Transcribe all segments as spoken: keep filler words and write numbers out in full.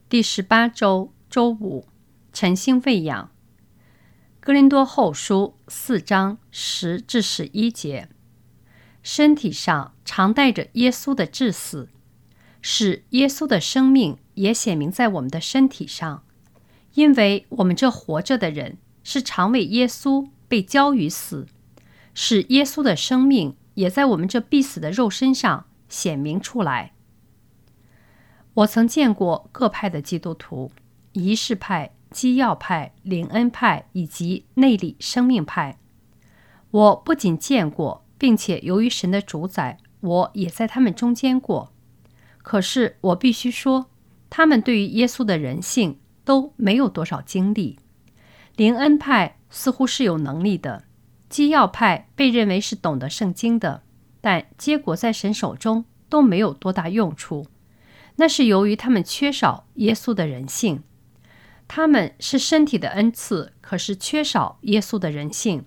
第十八周周五，晨星喂养。哥林多后书四章十至十一节，身体上常带着耶稣的致死，使耶稣的生命也显明在我们的身体上，因为我们这活着的人是常为耶稣被交于死，使耶稣的生命也在我们这必死的肉身上显明出来。我曾见过各派的基督徒，仪式派、基要派、灵恩派以及内里生命派。我不仅见过，并且由于神的主宰，我也在他们中间过。可是我必须说，他们对于耶稣的人性都没有多少经历。灵恩派似乎是有能力的，基要派被认为是懂得圣经的，但结果在神手中都没有多大用处。那是由于他们缺少耶稣的人性。他们是身体的恩赐，可是缺少耶稣的人性。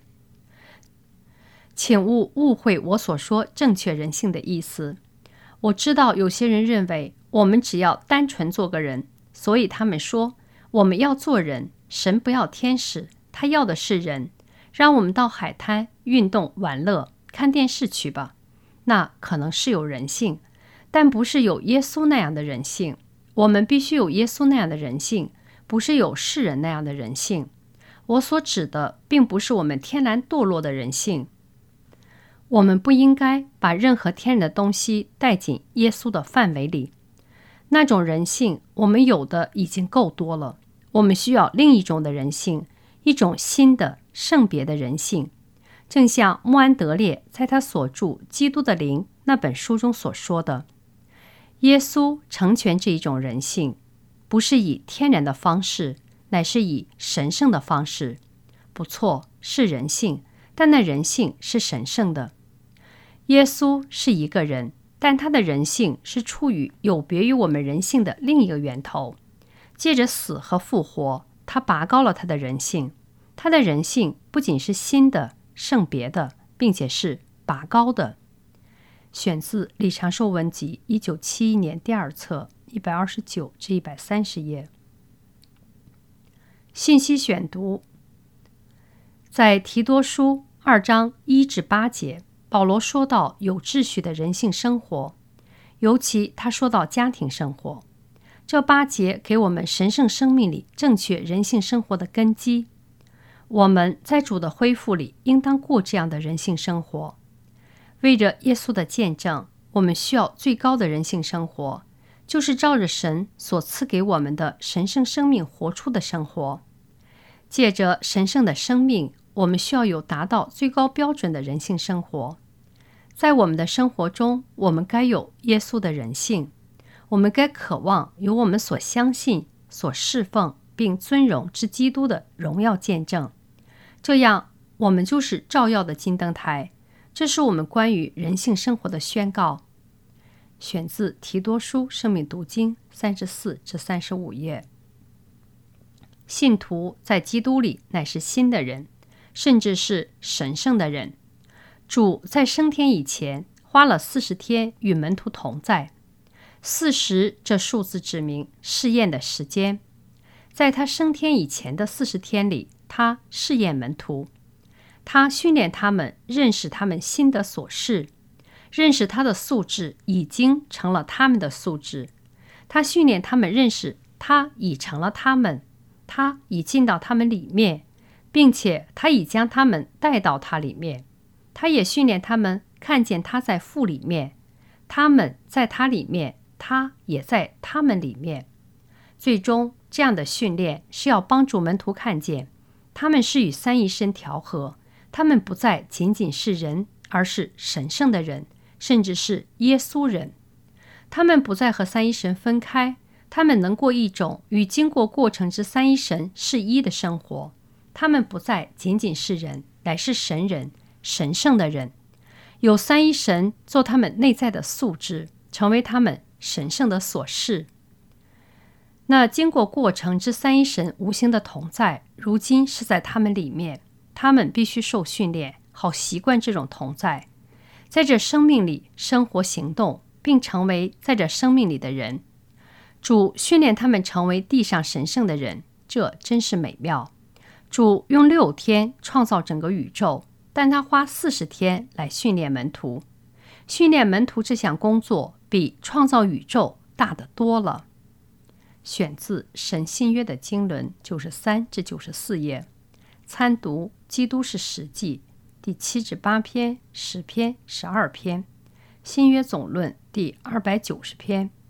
请勿误会我所说正确人性的意思。我知道有些人认为我们只要单纯做个人，所以他们说我们要做人，神不要天使，他要的是人，让我们到海滩运动玩乐看电视去吧。那可能是有人性，但不是有耶稣那样的人性。我们必须有耶稣那样的人性，不是有世人那样的人性。我所指的并不是我们天然堕落的人性。我们不应该把任何天然的东西带进耶稣的范围里。那种人性我们有的已经够多了，我们需要另一种的人性，一种新的圣别的人性。正像穆安德烈在他所著《基督的灵》那本书中所说的，耶稣成全这一种人性，不是以天然的方式，乃是以神圣的方式。不错，是人性，但那人性是神圣的。耶稣是一个人，但他的人性是出于有别于我们人性的另一个源头。借着死和复活，他拔高了他的人性。他的人性不仅是新的、圣别的，并且是拔高的。选自《李长寿文集》一九七一年第二册一百二十九至一百三十页。信息选读，在提多书二章一至八节，保罗说到有秩序的人性生活，尤其他说到家庭生活。这八节给我们神圣生命里正确人性生活的根基。我们在主的恢复里应当过这样的人性生活。为着耶稣的见证，我们需要最高的人性生活，就是照着神所赐给我们的神圣生命活出的生活。借着神圣的生命，我们需要有达到最高标准的人性生活。在我们的生活中，我们该有耶稣的人性，我们该渴望有我们所相信、所侍奉并尊荣之基督的荣耀见证。这样，我们就是照耀的金灯台。这是我们关于人性生活的宣告。选自提多书生命读经三十四至三十五页。信徒在基督里乃是新的人，甚至是神圣的人。主在升天以前花了四十天与门徒同在。四十这数字指明试验的时间。在他升天以前的四十天里，他试验门徒。他训练他们认识他们新的所事，认识他的素质已经成了他们的素质。他训练他们认识他已成了他们，他已进到他们里面，并且他已将他们带到他里面。他也训练他们看见他在父里面，他们在他里面，他也在他们里面。最终，这样的训练是要帮助门徒看见他们是与三一神调和，他们不再仅仅是人，而是神圣的人，甚至是耶稣人。他们不再和三一神分开，他们能过一种与经过过程之三一神是一的生活。他们不再仅仅是人，乃是神人，神圣的人。有三一神做他们内在的素质，成为他们神圣的所事。那经过过程之三一神无形的同在，如今是在他们里面。他们必须受训练，好习惯这种同在，在这生命里生活行动，并成为在这生命里的人。 主训练他们成为地上神圣的人，这真是美妙。主用六天创造整个宇宙，但他花四十天来训练门徒。训练门徒这项工作比创造宇宙大得多了。选自神新约的经纶九十三至九十四页，参读《基督是史记》第七至八篇、十篇、十二篇，新约总论第二百九十篇。